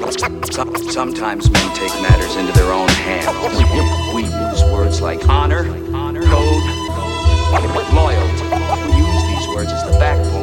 Sometimes men take matters into their own hands. We use words like honor, code, loyalty. We use these words as the backbone.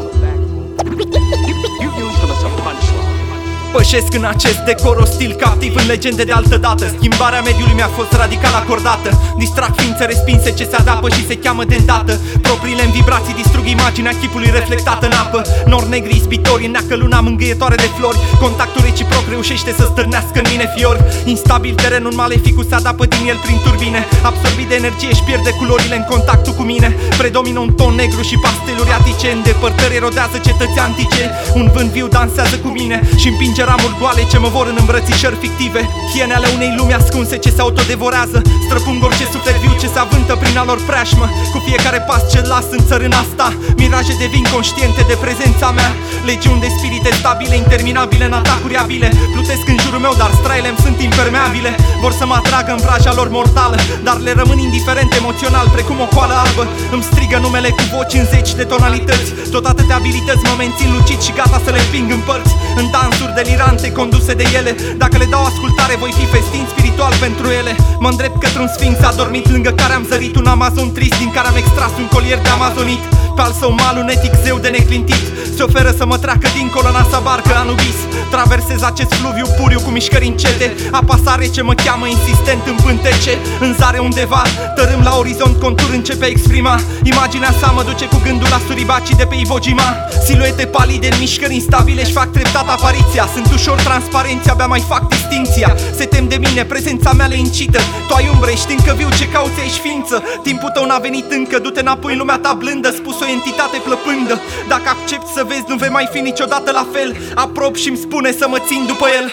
You use them as a punchline. Pășesc în acest decor ostil, captiv în legende de altă dată. Schimbarea mediului mi-a fost radical acordată. Distrag ființe respinse ce se adapă și se cheamă de îndată. Propriile în vibrații distrug imaginea chipului reflectat în apă. Nori negri ispitori, înneacă luna mângâietoare de flori. Contactul reciproc reușește să stârnească în mine fiori. Instabil terenul maleficul se adapă din el prin turbine. Absorbit de energie își pierde culorile în contactul cu mine. Predomină un ton negru și pasteluri atice. În depărtări erodează cetăți antice. Un vânt viu dansează cu mine și împinge ramuri goale ce mă vor în îmbrățișări fictive. Hiene ale unei lumi ascunse ce se autodevorează. Străpung orice suflet viu ce se avântă prin a lor preajmă. Cu fiecare pas ce las în țărâna asta, miraje devin conștiente de prezența mea. Legiuni de spirite stabile, interminabile în atacuri abile. Plutesc în jurul meu, dar straile-mi sunt impermeabile. Vor să mă atragă în vraja lor mortală, dar le rămân indiferent emoțional, precum o coală albă. Îmi strigă numele cu voci în zeci de tonalități. Tot atâtea abilități mă mențin lucid și gata să le împing în părți. În dansuri delirante conduse de ele. Dacă le dau ascultare voi fi festin spiritual pentru ele. Mă îndrept către un sfinx adormit, lângă care am zărit un amazon trist, din care am extras un colier de amazonit. Pe al său mal un etic zeu de neclintit se oferă să mă treacă dincolo în asa barcă Anubis. Traversez acest fluviu puriu cu mișcări încete. Apa sare ce mă cheamă insistent în pântece. În zare undeva, tărâm la orizont, contur începe a exprima. Imaginea sa mă duce cu gândul la suribacii de pe Iwo Jima. Siluete palide în mișcări instabile își fac treptat apariția. Sunt ușor transparenți, abia mai fac distinția. Se tem de mine, prezența mea le incită. Tu ai umbre, ești încă viu, ce cauți aici ființă? Timpul tău n-a venit încă, du-te înapoi în lumea ta blândă. Spus o entitate plăpândă. Dacă accepti să vezi, nu vei mai fi niciodată la fel. Aprop și-mi spune să mă țin după el.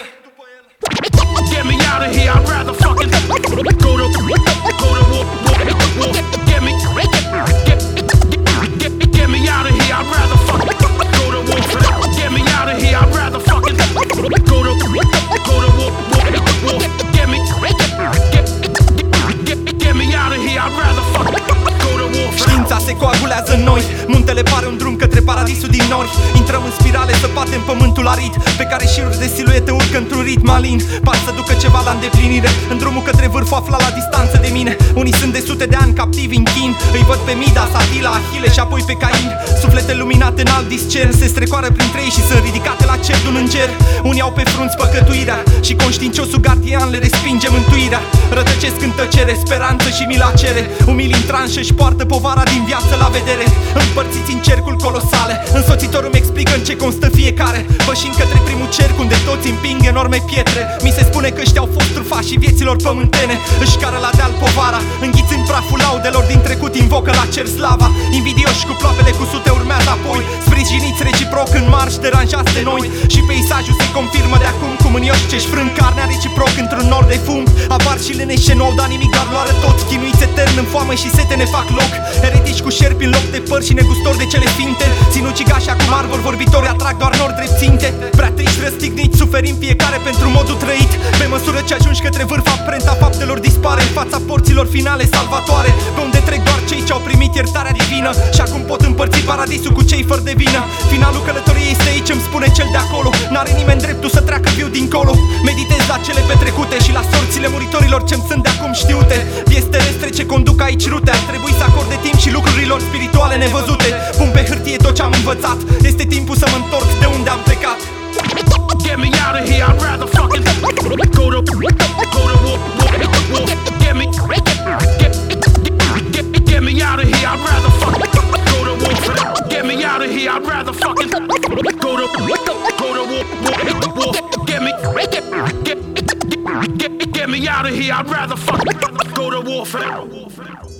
Get me out of here, I'd rather fucking go to war. Get me out of here, I'd rather fucking go to war. Get me out of here, I'd rather fucking go to war. Get me out of here, I'd rather fucking go to war. Știința se coagulează în noi. Muntele pare un drum către paradisul din nori. Intrăm în spirale săpate în pământul arid, pe care șiruri de siluete urcă într-un ritm alin. Par să ducă ceva la îndeplinire. În drumul către vârf afla la distanță de mine. Unii sunt de sute de ani captivi în chin. Îi văd pe Midas, Atila, Achille și apoi pe Cain. Suflete luminate în alt discern se strecoară printre ei și sunt ridicate la cer de un înger. Unii au pe frunți păcătuirea și conștiinciosul gardian le respinge mântuirea. Rătăcesc în tăcere, speranță și mila cere. Umili în tranșă și poartă povara din viață la vedere. Împărțiți în cercuri colosale, însoțitorul îmi explică în ce constă fiecare. Pășind către primul cerc unde toți împing enorme pietre. Mi se spune că ăștia au fost trufașii vieților pământene. Își cară la deal povara, înghițind praful laudelor din trecut, invocă la cer slava. Invidioși cu ploapele cu sute urmează apoi, sprijiniți reciproc în marș deranjați de noi. Și peisajul se confirmă de acum cu mânioși ce-și frâng carnea reciproc într-un nor de fum. Avar și leneși ce nu au dat nimic, dar luară toți. Chinuiți etern în foame și sete ne fac loc. Eretici cu șerpi în loc de păr și negustori de cele finte. Sinucigași acum arbori vorbitori atrag doar nori drept ținte. Prea triști, răstigniți, suferim fiecare pentru modul trăit. Pe măsură ce ajungi către vârf, amprenta faptelor dispare în fața porților finale salvatoare, pe unde trec doar cei ce au primit iertarea divină și acum pot împărți paradisul cu cei fără de vină. Finalul călătoriei este aici, îmi spune cel de acolo. N-are nimeni dreptul să treacă viu dincolo. Meditez la cele petrecute și la sorțile muritorilor ce-mi sunt de acum știute. Vieți terestre ce conduc aici rute, ar trebui să acorde timp și lucrurilor spirituale nevăzute. Pun pe hârtie tot ce-am învățat, este timpul să mă întorc de unde am plecat. Get me out of here, I'd rather fucking go to war. Get me out of here, I'd rather fucking go to war. Get me out of here, I'd rather fucking go to war. Get me out of here, I'd rather fucking go to war for that.